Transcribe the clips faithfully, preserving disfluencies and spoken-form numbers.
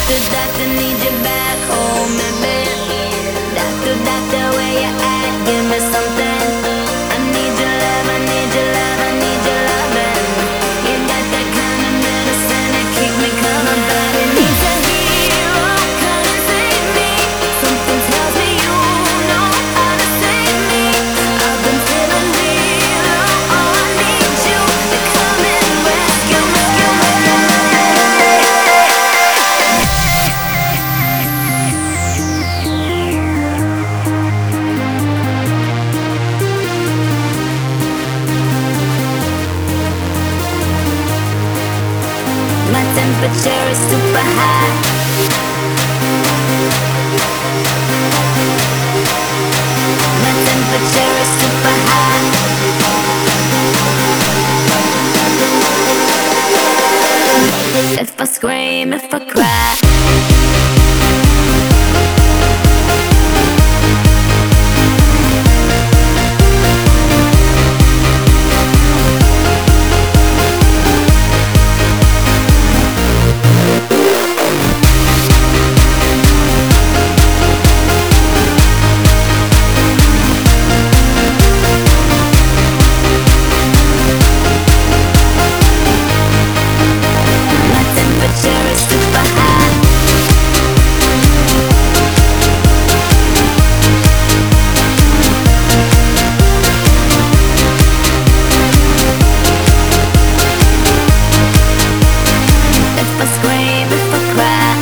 Doctor, doctor, need you back home, baby. Doctor, doctor, where you at? Give me something. I need your love, I need your love, I need your loving. You got that kind of medicine that keep me coming back. I need a hero, come and save me. Something tells me you know how to save me. I've been feeling real low, oh I need you to come and rescue me. My temperature is super high. My temperature is super high. If I scream, if I cry, my temperature is super high. If I scream, if I cry,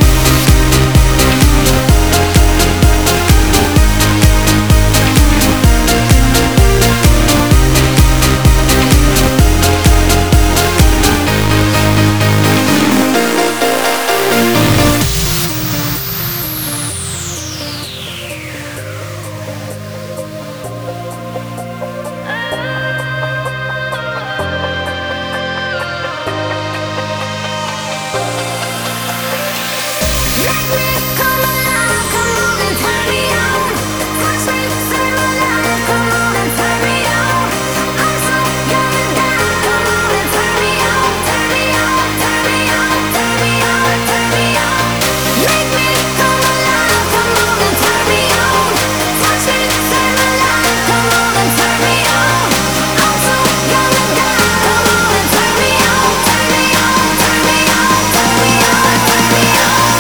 make me come alive, come on and turn me on. Touch me, save my life, come on and turn me on. I'm so young and down, come on and turn me on, turn me on, turn me on, turn me on, turn me on. Make me come alive, come on and turn me on. Touch me, save my life, come on and turn me on. I'm so young and down, come on and turn me on, turn me on, turn me on, turn me on, turn me on.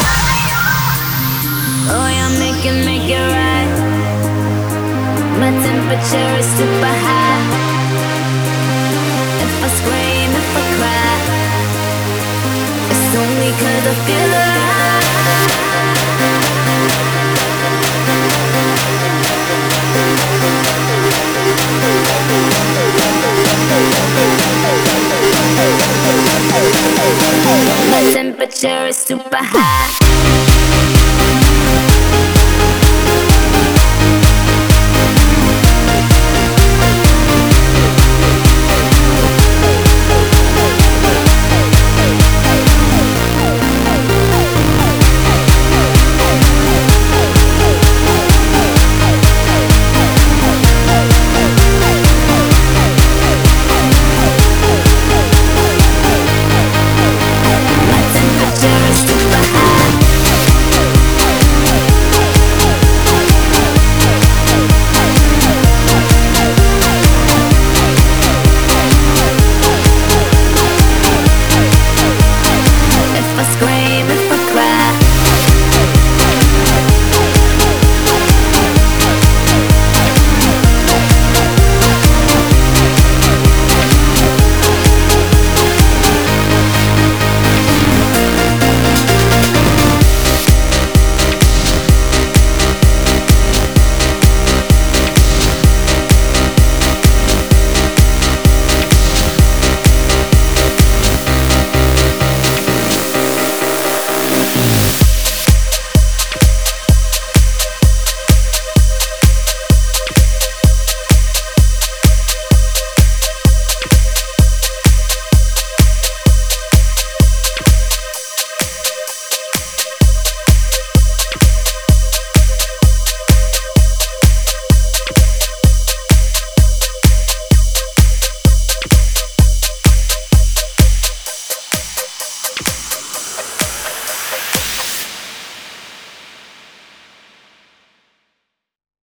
Oh, yeah, make it, make it right. My temperature is super high. If I scream, if I cry, it's only 'cause I feel alright. My temperature is super high.